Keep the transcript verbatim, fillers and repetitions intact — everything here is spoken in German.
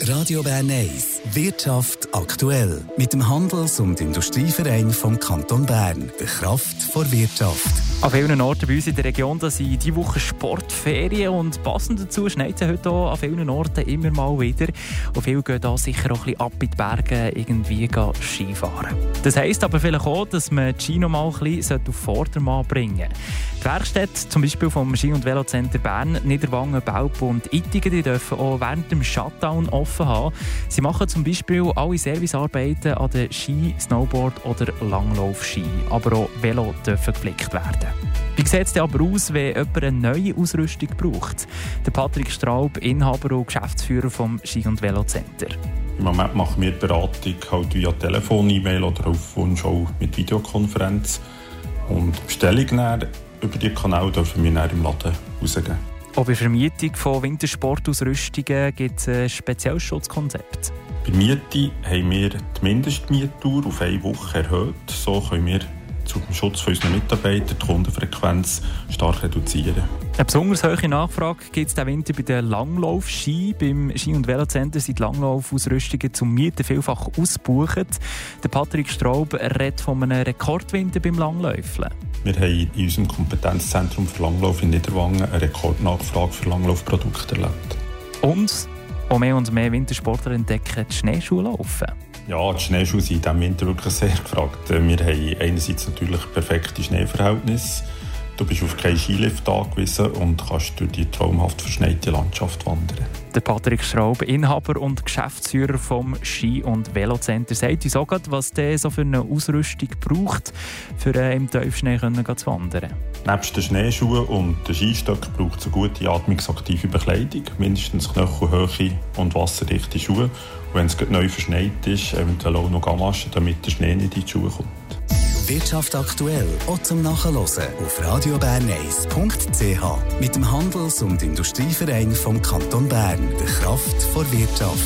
Radio Bern eins. Wirtschaft aktuell. Mit dem Handels- und Industrieverein vom Kanton Bern. Der Kraft vor Wirtschaft. An vielen Orten bei uns in der Region da sind diese Woche Sportferien und passend dazu schneit es heute auch an vielen Orten immer mal wieder. Und viele gehen da sicher auch ein bisschen ab in die Berge irgendwie Skifahren. Das heisst aber vielleicht auch, dass man die Ski noch mal ein bisschen auf Vordermann bringen sollte. Die Werkstätte zum Beispiel vom Ski- und Velocenter Bern, Niederwangen, Belp und Ittigen, die dürfen auch während dem Shutdown offen haben. Sie machen zum Beispiel alle Servicearbeiten an den Ski-, Snowboard- oder Langlaufski. Aber auch Velo dürfen gepflegt werden. Wie sieht es denn aber aus, wenn jemand eine neue Ausrüstung braucht? Der Patrick Straub, Inhaber und Geschäftsführer vom Ski- und Velocenter. Im Moment machen wir die Beratung halt via Telefon, E-Mail oder auf Wunsch auch mit Videokonferenz. Und die Bestellung dann, über die Kanäle dürfen wir dann im Laden rausgeben. Auch bei Vermietung von Wintersportausrüstungen gibt es ein spezielles Schutzkonzept. Bei Miete haben wir die Mindestmietdauer auf eine Woche erhöht. So können wir zum Schutz unserer Mitarbeiter die Kundenfrequenz stark reduzieren. Eine besonders hohe Nachfrage gibt es diesen Winter bei den Langlaufski. Beim Ski- und Velocenter sind die Langlaufausrüstungen zum Mieten vielfach ausgebucht. Der Patrick Straub redet von einem Rekordwinter beim Langläufeln. Wir haben in unserem Kompetenzzentrum für Langlauf in Niederwangen eine Rekordnachfrage für Langlaufprodukte erlebt. Und auch mehr und mehr Wintersportler entdecken die Schneeschuhlaufen. Ja, die Schneeschuhe sind in diesem Winter wirklich sehr gefragt. Wir haben einerseits natürlich perfekte Schneeverhältnisse. Du bist auf keinen Skilift angewiesen und kannst durch die traumhaft verschneite Landschaft wandern. Der Patrick Straub, Inhaber und Geschäftsführer vom Ski- und Velocenter, sagt uns auch gerade, was der so für eine Ausrüstung braucht, für im Tiefschnee zu wandern. Neben den Schneeschuhen und den Skistöcken braucht es eine gute atmungsaktive Bekleidung, mindestens knöchelhohe und wasserdichte Schuhe. Und wenn es neu verschneit ist, eventuell auch noch Gamaschen, damit der Schnee nicht in die Schuhe kommt. Wirtschaft aktuell, auch zum Nachhören auf radio bern eins punkt c h mit dem Handels- und Industrieverein vom Kanton Bern. Der Kraft vor Wirtschaft.